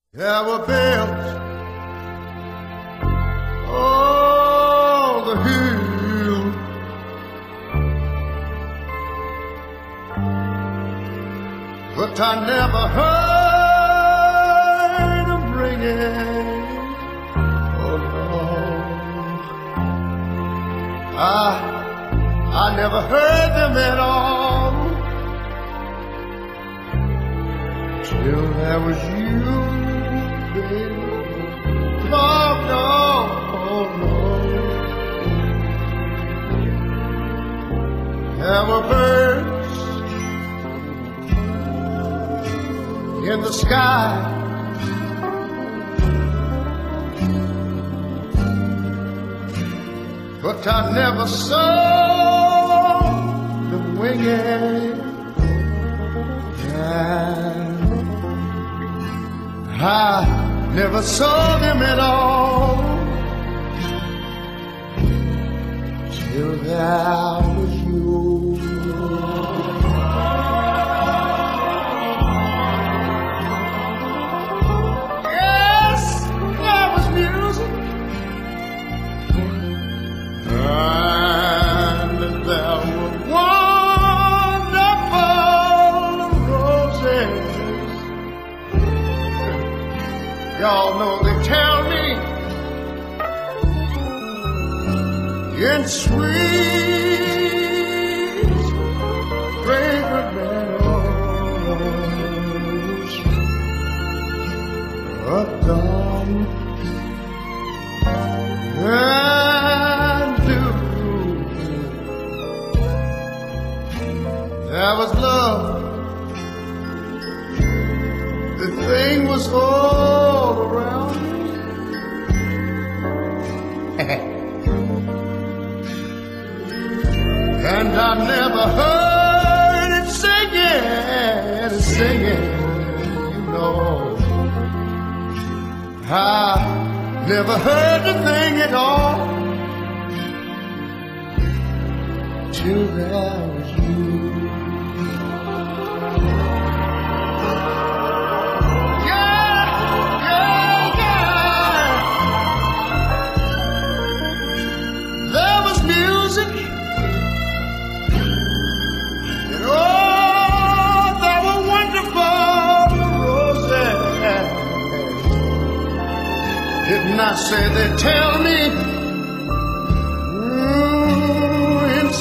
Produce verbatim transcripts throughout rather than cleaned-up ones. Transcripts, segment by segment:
There were bells on the hill, but I never heard them ringing. Oh no, I I never heard them at all till there was you. No, no, no. There were birds in the sky, but I never saw them winging. And I never saw them at all till there was you. Yes, there was music, and there were wonderful roses. Y'all know they tell me in sweet, fragrant meadows of dawn and dew, there was love. The thing was all around me. And I never heard it singing, singing, you know. I never heard the thing at all till there was you. Didn't I say they tell me ooh, in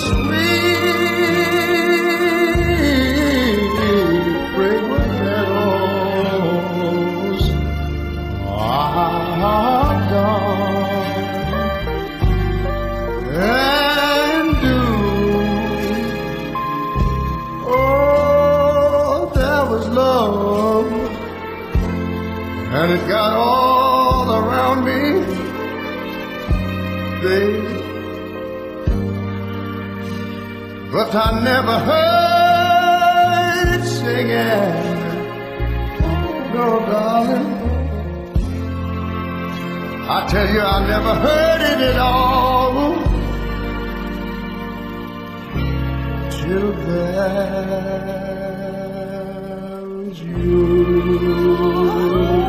sweet, fragrant meadows are gone and dew. Oh, there was love, and it got all around me, babe, but I never heard it singing. No, darling, I tell you, I never heard it at all till there was you.